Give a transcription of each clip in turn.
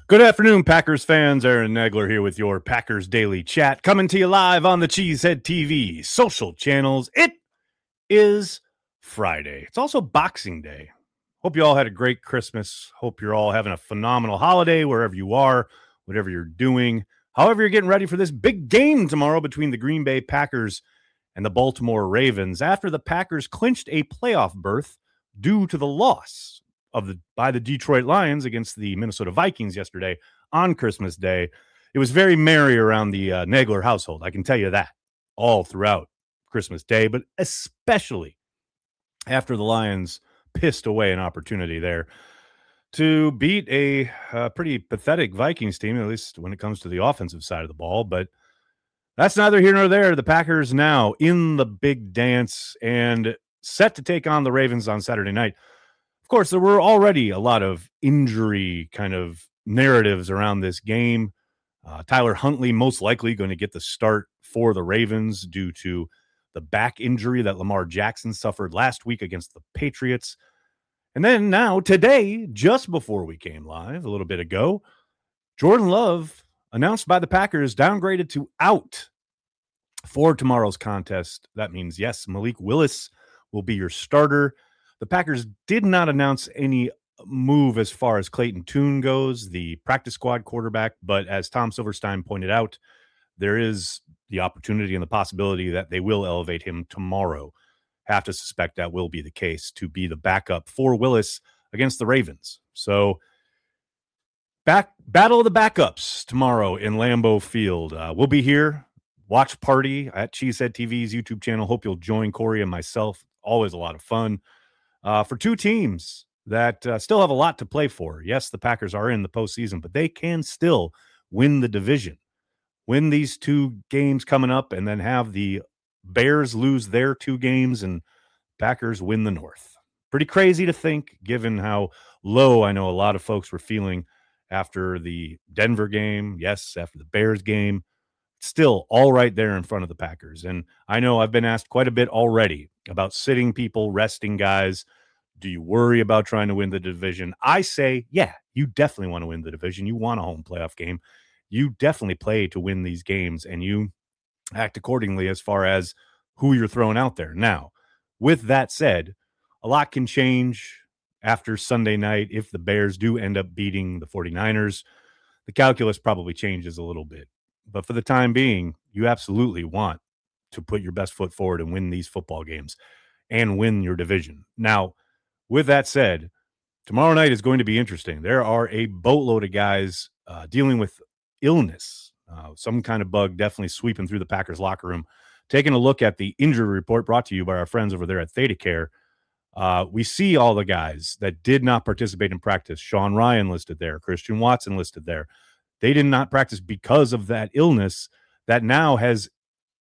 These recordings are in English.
Good afternoon, Packers fans. Aaron Nagler here with your Packers Daily Chat, coming to you live on the Cheesehead TV social channels. It is Friday. It's also Boxing Day. Hope you all had a great Christmas. Hope you're all having a phenomenal holiday wherever you are, whatever you're doing. However, you're getting ready for this big game tomorrow between the Green Bay Packers and the Baltimore Ravens after the Packers clinched a playoff berth due to the loss by the Detroit Lions against the Minnesota Vikings yesterday on Christmas Day. It was very merry around the Nagler household. I can tell you that all throughout Christmas Day, but especially after the Lions pissed away an opportunity there to beat a pretty pathetic Vikings team, at least when it comes to the offensive side of the ball. But that's neither here nor there. The Packers now in the big dance and set to take on the Ravens on Saturday night. Of course, there were already a lot of injury kind of narratives around this game. Tyler Huntley most likely going to get the start for the Ravens due to the back injury that Lamar Jackson suffered last week against the Patriots. And then now today, just before we came live a little bit ago, Jordan Love, announced by the Packers, downgraded to out for tomorrow's contest. That means, yes, Malik Willis will be your starter. The Packers did not announce any move as far as Clayton Tune goes, the practice squad quarterback, but as Tom Silverstein pointed out, there is the opportunity and the possibility that they will elevate him tomorrow. Have to suspect that will be the case to be the backup for Willis against the Ravens. So battle of the backups tomorrow in Lambeau Field. We'll be here, watch party at Cheesehead TV's YouTube channel. Hope you'll join Corey and myself. Always a lot of fun. For two teams that still have a lot to play for. Yes, the Packers are in the postseason, but they can still win the division. Win these two games coming up and then have the Bears lose their two games and Packers win the North. Pretty crazy to think, given how low I know a lot of folks were feeling after the Denver game. Yes, after the Bears game. Still all right there in front of the Packers. And I know I've been asked quite a bit already about sitting people, resting guys. Do you worry about trying to win the division? I say, yeah, you definitely want to win the division. You want a home playoff game. You definitely play to win these games, and you act accordingly as far as who you're throwing out there. Now, with that said, a lot can change after Sunday night. If the Bears do end up beating the 49ers, the calculus probably changes a little bit. But for the time being, you absolutely want to put your best foot forward and win these football games and win your division. Now, with that said, tomorrow night is going to be interesting. There are a boatload of guys dealing with illness, some kind of bug definitely sweeping through the Packers locker room. Taking a look at the injury report brought to you by our friends over there at ThedaCare, we see all the guys that did not participate in practice. Sean Ryan listed there, Christian Watson listed there. They did not practice because of that illness that now has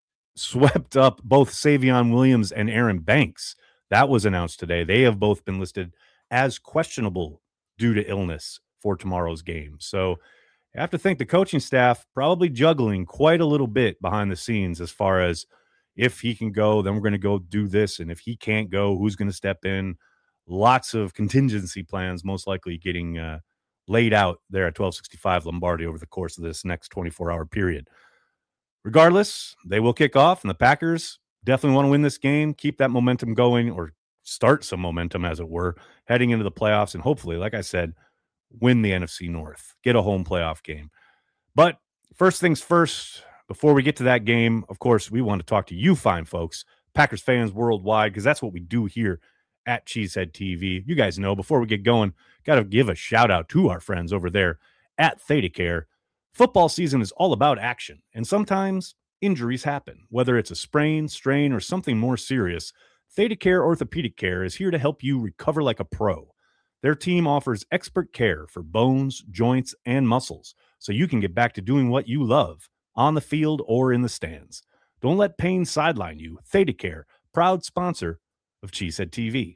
swept up both Savion Williams and Aaron Banks. That was announced today. They have both been listed as questionable due to illness for tomorrow's game. So I have to think the coaching staff probably juggling quite a little bit behind the scenes as far as if he can go, then we're going to go do this. And if he can't go, who's going to step in? Lots of contingency plans most likely getting laid out there at 1265 Lombardi over the course of this next 24-hour period. Regardless, they will kick off, and the Packers definitely want to win this game, keep that momentum going, or start some momentum, as it were, heading into the playoffs, and hopefully, like I said, win the NFC North, get a home playoff game. But first things first, before we get to that game, of course, we want to talk to you fine folks, Packers fans worldwide, because that's what we do here at Cheesehead TV. You guys know, before we get going, got to give a shout out to our friends over there at ThedaCare. Football season is all about action, and sometimes injuries happen. Whether it's a sprain, strain, or something more serious, ThedaCare Orthopedic Care is here to help you recover like a pro. Their team offers expert care for bones, joints, and muscles, so you can get back to doing what you love on the field or in the stands. Don't let pain sideline you. ThedaCare, proud sponsor of Cheesehead TV.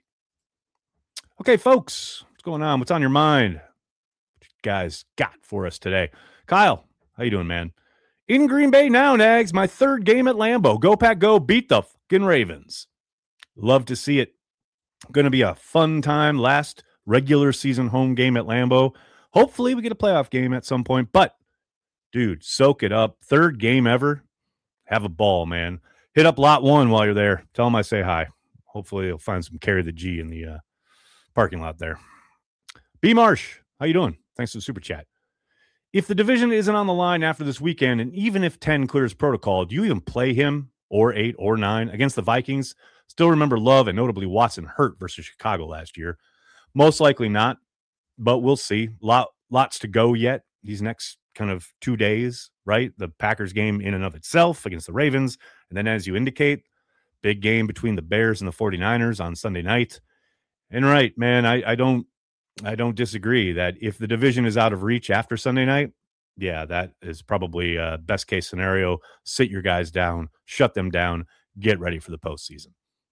Okay, folks, what's going on? What's on your mind? What you guys got for us today? Kyle, how you doing, man? In Green Bay now, Nags. My third game at Lambeau. Go Pack Go. Beat the fucking Ravens. Love to see it. Going to be a fun time. Last regular season home game at Lambeau. Hopefully we get a playoff game at some point, but dude, soak it up. Third game ever. Have a ball, man. Hit up lot 1 while you're there. Tell them I say hi. Hopefully you'll find some carry the G in the parking lot there. B Marsh, how you doing? Thanks for the super chat. If the division isn't on the line after this weekend, and even if 10 clears protocol, do you even play him or 8 or 9 against the Vikings? Still remember Love and notably Watson hurt versus Chicago last year. Most likely not, but we'll see. Lots to go yet these next kind of 2 days, right? The Packers game in and of itself against the Ravens. And then as you indicate, big game between the Bears and the 49ers on Sunday night. And right, man, I don't disagree that if the division is out of reach after Sunday night, yeah, that is probably a best case scenario. Sit your guys down, shut them down, get ready for the postseason.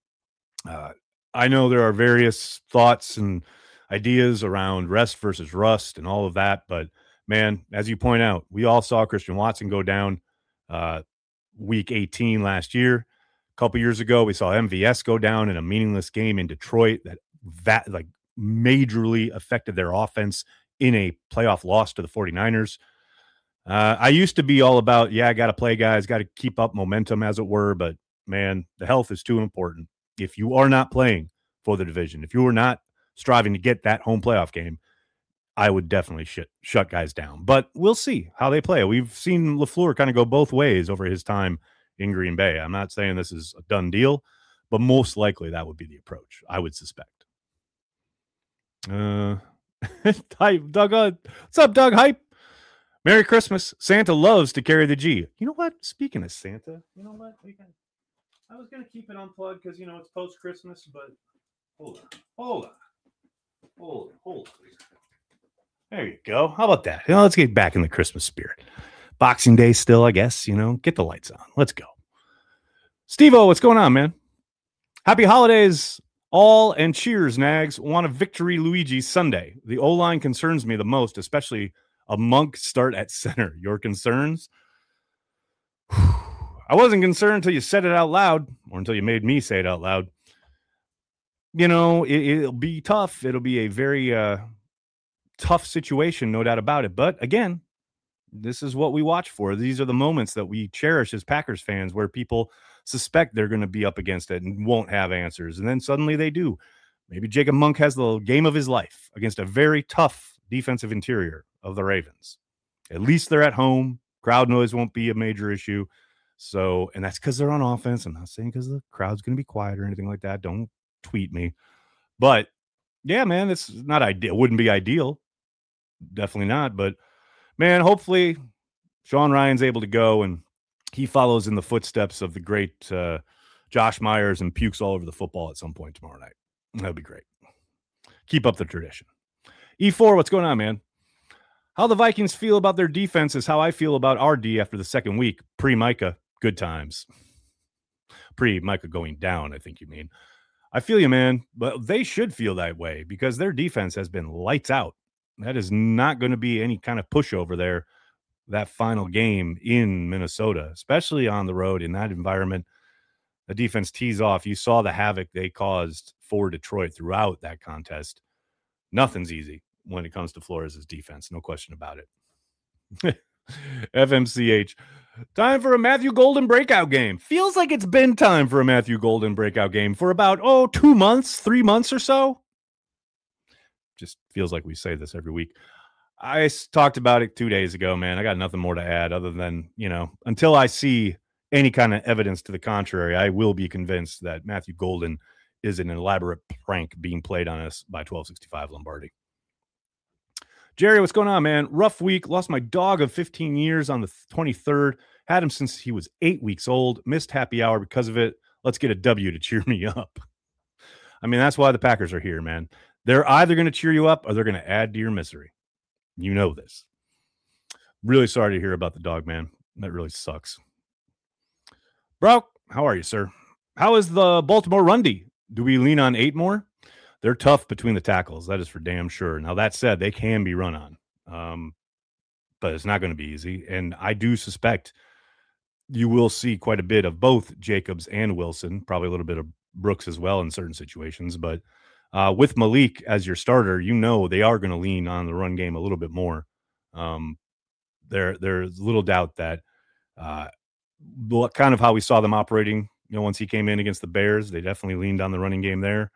I know there are various thoughts and ideas around rest versus rust and all of that, but man, as you point out, we all saw Christian Watson go down week 18 last year. A couple years ago, we saw MVS go down in a meaningless game in Detroit that like majorly affected their offense in a playoff loss to the 49ers. I used to be all about, I got to play guys, got to keep up momentum as it were, but man, the health is too important. If you are not playing for the division, if you are not striving to get that home playoff game, I would definitely shut guys down. But we'll see how they play. We've seen LaFleur kind of go both ways over his time in Green Bay. I'm not saying this is a done deal, but most likely that would be the approach, I would suspect. Hype, Doug. What's up, Doug? Hype. Merry Christmas. Santa loves to carry the G. You know what? Speaking of Santa, you know what? I was going to keep it unplugged because, it's post-Christmas, but hold on. There you go. How about that? Let's get back in the Christmas spirit. Boxing Day still, I guess, get the lights on. Let's go. Steve-O, what's going on, man? Happy holidays all, and cheers, Nags. Want a victory Luigi Sunday. The O-line concerns me the most, especially a Monk start at center. Your concerns? I wasn't concerned until you said it out loud, or until you made me say it out loud. It'll be tough. It'll be a very tough situation, no doubt about it. But again, this is what we watch for. These are the moments that we cherish as Packers fans, where people suspect they're going to be up against it and won't have answers. And then suddenly they do. Maybe Jacob Monk has the game of his life against a very tough defensive interior of the Ravens. At least they're at home. Crowd noise won't be a major issue. So, and that's because they're on offense. I'm not saying because the crowd's going to be quiet or anything like that. Don't tweet me. But yeah, man, it's not ideal. It wouldn't be ideal. Definitely not. But man, hopefully Sean Ryan's able to go and he follows in the footsteps of the great Josh Myers and pukes all over the football at some point tomorrow night. That'd be great. Keep up the tradition. E4, what's going on, man? How the Vikings feel about their defense is how I feel about our D after the second week. Pre-Micah, good times. Pre-Micah going down, I think you mean. I feel you, man, but they should feel that way because their defense has been lights out. That is not going to be any kind of pushover there, that final game in Minnesota, especially on the road in that environment. The defense tees off. You saw the havoc they caused for Detroit throughout that contest. Nothing's easy when it comes to Flores' defense. No question about it. FMCH. Time for a Matthew Golden breakout game. Feels like it's been time for a Matthew Golden breakout game for about, 2 months, 3 months or so. Just feels like we say this every week. I talked about it 2 days ago, man. I got nothing more to add other than, until I see any kind of evidence to the contrary, I will be convinced that Matthew Golden is an elaborate prank being played on us by 1265 Lombardi. Jerry, what's going on, man? Rough week. Lost my dog of 15 years on the 23rd. Had him since he was 8 weeks old. Missed happy hour because of it. Let's get a W to cheer me up. I mean, that's why the Packers are here, man. They're either going to cheer you up or they're going to add to your misery. You know this. Really sorry to hear about the dog, man. That really sucks. Bro, how are you, sir? How is the Baltimore Rundy? Do we lean on 8 more? They're tough between the tackles. That is for damn sure. Now, that said, they can be run on. But it's not going to be easy. And I do suspect you will see quite a bit of both Jacobs and Wilson, probably a little bit of Brooks as well in certain situations. But With Malik as your starter, they are going to lean on the run game a little bit more. There's little doubt that kind of how we saw them operating, once he came in against the Bears, they definitely leaned on the running game there.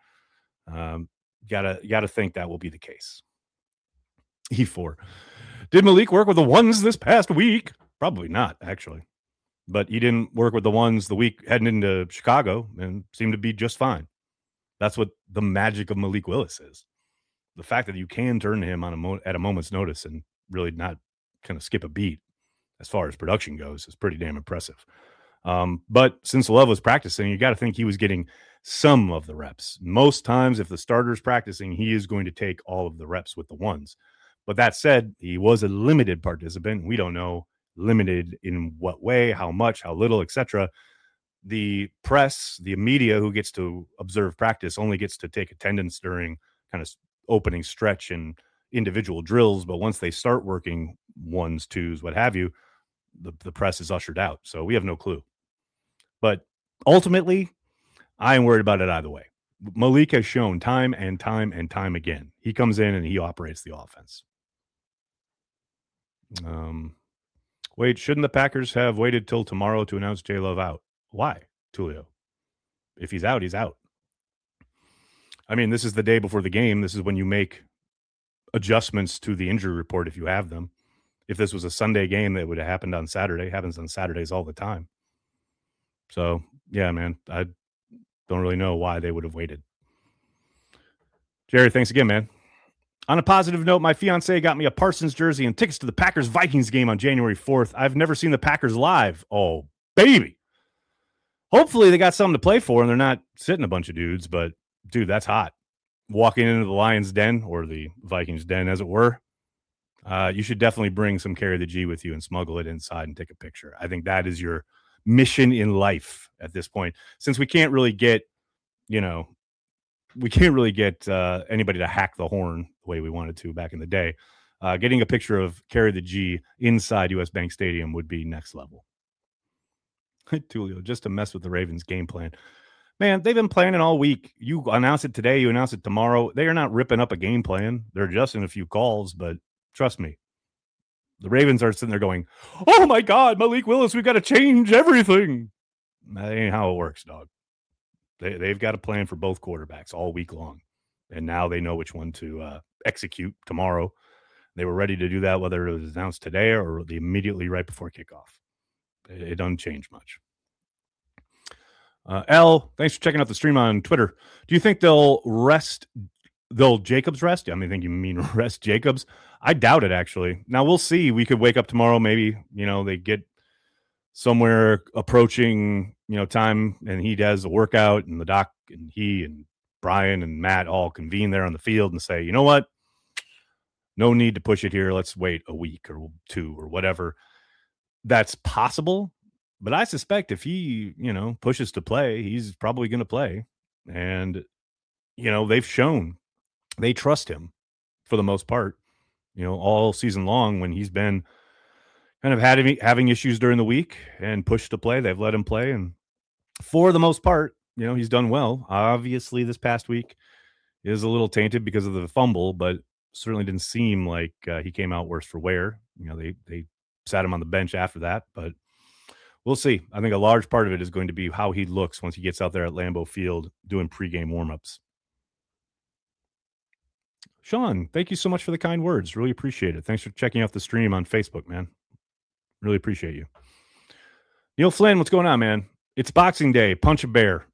Gotta think that will be the case. E4. Did Malik work with the ones this past week? Probably not, actually. But he didn't work with the ones the week heading into Chicago and seemed to be just fine. That's what the magic of Malik Willis is. The fact that you can turn to him at a moment's notice and really not kind of skip a beat as far as production goes is pretty damn impressive. But since Love was practicing, you got to think he was getting some of the reps. Most times, if the starter's practicing, he is going to take all of the reps with the ones. But that said, he was a limited participant. We don't know limited in what way, how much, how little, etc. The press, the media who gets to observe practice only gets to take attendance during kind of opening stretch and individual drills. But once they start working ones, twos, what have you, the press is ushered out. So we have no clue. But ultimately, I am worried about it either way. Malik has shown time and time and time again. He comes in and he operates the offense. Wait, shouldn't the Packers have waited till tomorrow to announce J Love out? Why, Tulio? If he's out, he's out. I mean, this is the day before the game. This is when you make adjustments to the injury report if you have them. If this was a Sunday game, that would have happened on Saturday. It happens on Saturdays all the time. So, yeah, man, I don't really know why they would have waited. Jerry, thanks again, man. On a positive note, my fiance got me a Parsons jersey and tickets to the Packers-Vikings game on January 4th. I've never seen the Packers live. Oh, baby. Hopefully they got something to play for and they're not sitting a bunch of dudes, but, dude, that's hot. Walking into the Lions' den, or the Vikings' den, as it were, you should definitely bring some Carry the G with you and smuggle it inside and take a picture. I think that is your mission in life at this point. Since we can't really get, anybody to hack the horn the way we wanted to back in the day. Getting a picture of Carry the G inside US Bank Stadium would be next level. Tulio, just to mess with the Ravens game plan. Man, they've been planning all week. You announce it today, you announce it tomorrow. They are not ripping up a game plan. They're adjusting a few calls, but trust me, the Ravens are sitting there going, oh my God, Malik Willis, we've got to change everything. That ain't how it works, dog. They've got a plan for both quarterbacks all week long. And now they know which one to execute tomorrow. They were ready to do that, whether it was announced today or immediately right before kickoff. It doesn't change much. L, thanks for checking out the stream on Twitter. Do you think they'll Jacobs rest? I think you mean rest Jacobs. I doubt it, actually. Now, we'll see. We could wake up tomorrow. Maybe, they get somewhere approaching, time, and he does a workout, and the doc and he and Brian and Matt all convene there on the field and say, you know what? No need to push it here. Let's wait a week or two or whatever. That's possible. But I suspect if he, pushes to play, he's probably going to play. And, they've shown they trust him for the most part, all season long when he's been kind of having issues during the week and pushed to play. They've let him play. And for the most part, he's done well. Obviously, this past week is a little tainted because of the fumble, but certainly didn't seem like he came out worse for wear. They sat him on the bench after that, but we'll see. I think a large part of it is going to be how he looks once he gets out there at Lambeau Field doing pregame warmups. Sean, thank you so much for the kind words. Really appreciate it. Thanks for checking out the stream on Facebook, man. Really appreciate you. Neil Flynn, what's going on, man? It's Boxing Day. Punch a bear.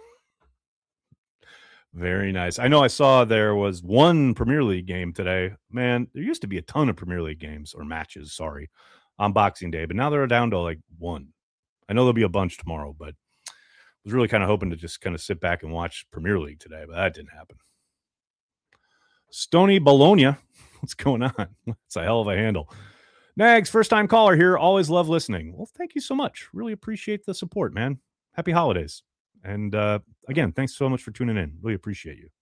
Very nice. I know I saw there was one Premier League game today. Man, there used to be a ton of Premier League games or matches, on Boxing Day, but now they're down to like one. I know there'll be a bunch tomorrow, but I was really kind of hoping to just kind of sit back and watch Premier League today, but that didn't happen. Stony Bologna, what's going on? It's a hell of a handle. Nags, first-time caller here. Always love listening. Well, thank you so much. Really appreciate the support, man. Happy holidays. And again, thanks so much for tuning in. Really appreciate you.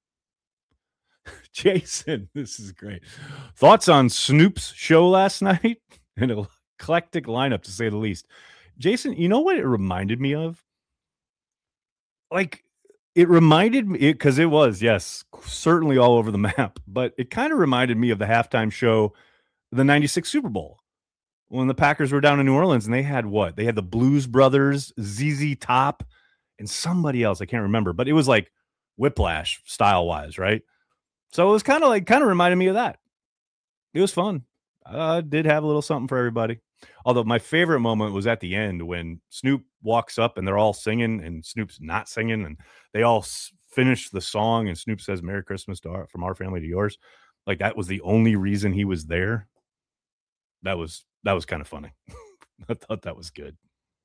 Jason, this is great. Thoughts on Snoop's show last night? An eclectic lineup, to say the least. Jason, you know what it reminded me of? Like, It reminded me, because it was, yes, certainly all over the map, but it kind of reminded me of the halftime show, the 96 Super Bowl, when the Packers were down in New Orleans and they had what? They had the Blues Brothers, ZZ Top, and somebody else. I can't remember, but it was like Whiplash style wise, right? So it was kind of reminded me of that. It was fun. Did have a little something for everybody. Although my favorite moment was at the end when Snoop walks up and they're all singing and Snoop's not singing and they all finish the song and Snoop says Merry Christmas from our family to yours. Like that was the only reason he was there. That was kind of funny. I thought that was good.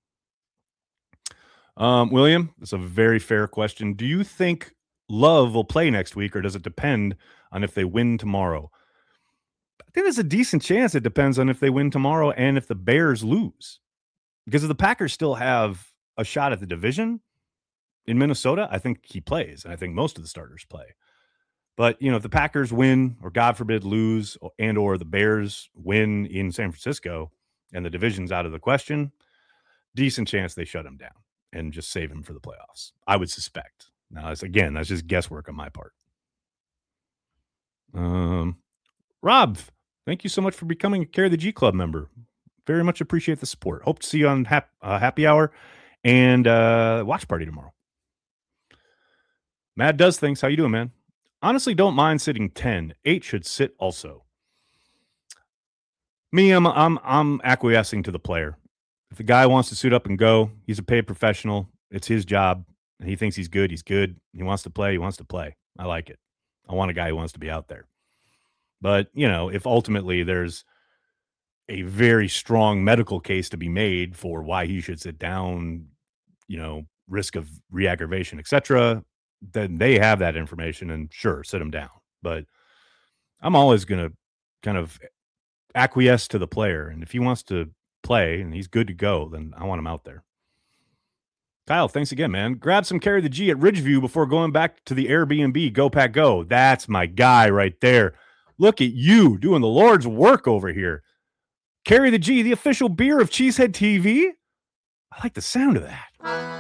William, it's a very fair question. Do you think Love will play next week or does it depend on if they win tomorrow? I think there's a decent chance it depends on if they win tomorrow and if the Bears lose. Because if the Packers still have a shot at the division in Minnesota, I think he plays. And I think most of the starters play. But, if the Packers win or God forbid lose and or the Bears win in San Francisco and the division's out of the question, decent chance they shut him down and just save him for the playoffs. I would suspect. Now, that's just guesswork on my part. Rob, thank you so much for becoming a Carry the G Club member. Very much appreciate the support. Hope to see you on Happy Hour and Watch Party tomorrow. Mad Does Things. How you doing, man? Honestly, don't mind sitting 10. 8 should sit also. Me, I'm acquiescing to the player. If the guy wants to suit up and go, he's a paid professional. It's his job. And he thinks he's good. He's good. He wants to play. He wants to play. I like it. I want a guy who wants to be out there. But, if ultimately there's a very strong medical case to be made for why he should sit down, risk of re-aggravation, etc., then they have that information and sure, sit him down. But I'm always going to kind of acquiesce to the player. And if he wants to play and he's good to go, then I want him out there. Kyle, thanks again, man. Grab some Carry the G at Ridgeview before going back to the Airbnb. Go Pack Go. That's my guy right there. Look at you doing the Lord's work over here. Carry the G, the official beer of Cheesehead TV. I like the sound of that.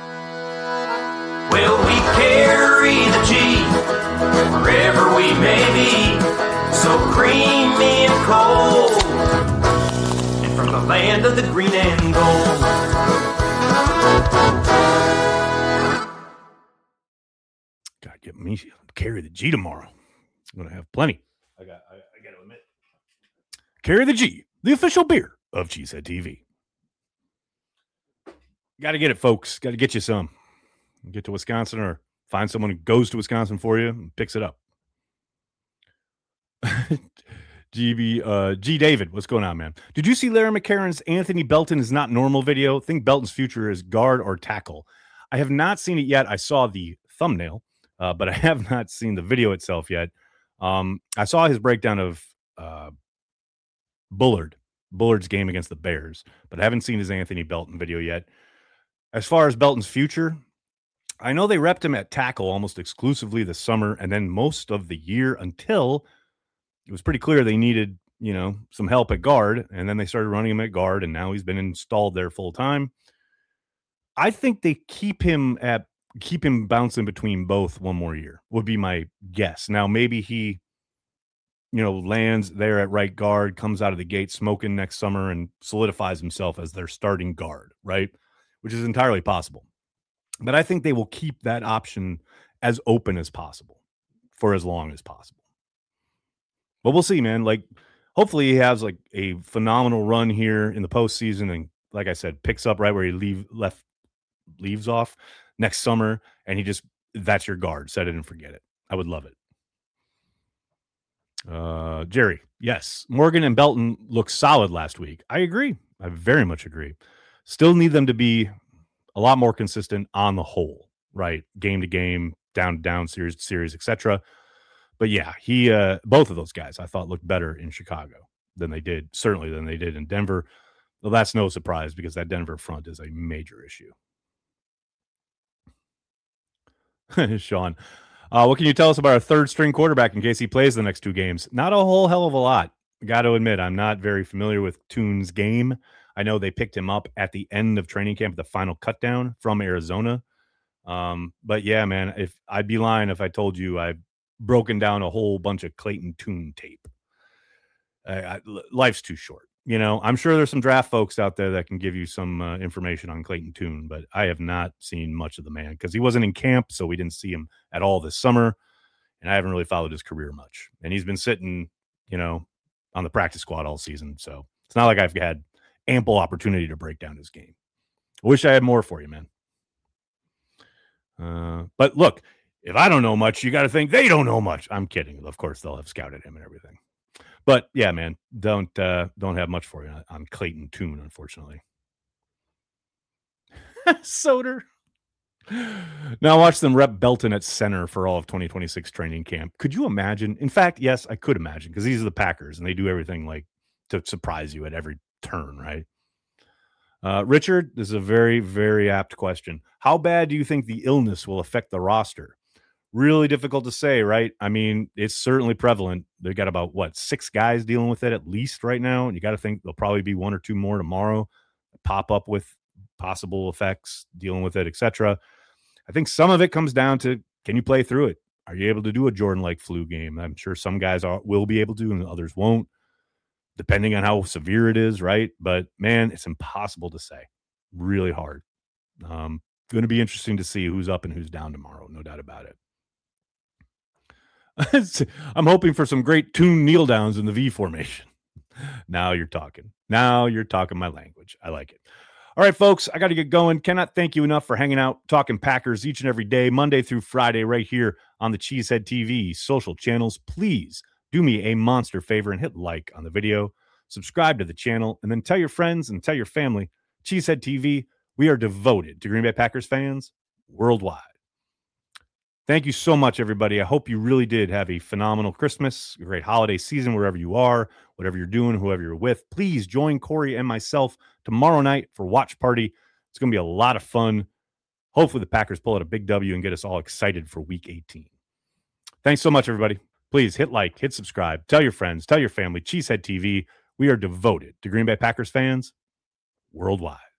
Well, we carry the G wherever we may be, so creamy and cold, and from the land of the green and gold. Gotta get me Carry the G tomorrow. I'm gonna have plenty. I got to admit. Carry the G, the official beer of Cheesehead TV. Got to get it, folks. Got to get you some. Get to Wisconsin or find someone who goes to Wisconsin for you and picks it up. G David, what's going on, man? Did you see Larry McCarron's Anthony Belton is not normal video? Think Belton's future is guard or tackle. I have not seen it yet. I saw the thumbnail, but I have not seen the video itself yet. I saw his breakdown of Bullard's game against the Bears, but I haven't seen his Anthony Belton video yet. As far as Belton's future, I know they repped him at tackle almost exclusively this summer and then most of the year until it was pretty clear they needed, some help at guard, and then they started running him at guard, and now he's been installed there full time. I think they keep him bouncing between both one more year would be my guess. Now, maybe he, lands there at right guard, comes out of the gate smoking next summer and solidifies himself as their starting guard, right? Which is entirely possible. But I think they will keep that option as open as possible for as long as possible. But we'll see, man. Like, hopefully he has like a phenomenal run here in the postseason. And like I said, picks up right where he leaves off next summer. And that's your guard. Set it and forget it. I would love it. Jerry, yes. Morgan and Belton looked solid last week. I agree. I very much agree. Still need them to be a lot more consistent on the whole, right? Game to game, down to down, series to series, etc. But yeah, both of those guys I thought looked better in Chicago than they did in Denver. Well, that's no surprise because that Denver front is a major issue. Sean, what can you tell us about our third string quarterback in case he plays the next two games? Not a whole hell of a lot. Got to admit, I'm not very familiar with Toon's game. I know they picked him up at the end of training camp, the final cutdown from Arizona. But yeah, man, if I'd be lying if I told you I've broken down a whole bunch of Clayton Tune tape. Life's too short. You know, I'm sure there's some draft folks out there that can give you some information on Clayton Tune, but I have not seen much of the man because he wasn't in camp, so we didn't see him at all this summer, and I haven't really followed his career much. And he's been sitting, you know, on the practice squad all season, so it's not like I've had ample opportunity to break down his game. I wish I had more for you, man. But look, if I don't know much, you got to think they don't know much. I'm kidding. Of course, they'll have scouted him and everything. But yeah, man, don't have much for you on Clayton Tune, unfortunately. Soder. Now watch them rep Belton at center for all of 2026 training camp. Could you imagine? In fact, yes, I could imagine because these are the Packers and they do everything like to surprise you at every turn, right? Richard, this is a very, very apt question. How bad do you think the illness will affect the roster? Really difficult to say, right? I mean, it's certainly prevalent. They've got about, 6 guys dealing with it at least right now. And you got to think there'll probably be 1 or 2 more tomorrow pop up with possible effects, dealing with it, etc. I think some of it comes down to, can you play through it? Are you able to do a Jordan-like flu game? I'm sure some guys will be able to and others won't, depending on how severe it is, right? But, man, it's impossible to say. Really hard. Going to be interesting to see who's up and who's down tomorrow, no doubt about it. I'm hoping for some great Tune kneel downs in the V formation. Now you're talking. Now you're talking my language. I like it. All right, folks, I got to get going. Cannot thank you enough for hanging out, talking Packers each and every day, Monday through Friday, right here on the Cheesehead TV social channels. Please do me a monster favor and hit like on the video, subscribe to the channel, and then tell your friends and tell your family. Cheesehead TV, we are devoted to Green Bay Packers fans worldwide. Thank you so much, everybody. I hope you really did have a phenomenal Christmas, a great holiday season, wherever you are, whatever you're doing, whoever you're with. Please join Corey and myself tomorrow night for Watch Party. It's going to be a lot of fun. Hopefully the Packers pull out a big W and get us all excited for Week 18. Thanks so much, everybody. Please hit like, hit subscribe, tell your friends, tell your family. Cheesehead TV, we are devoted to Green Bay Packers fans worldwide.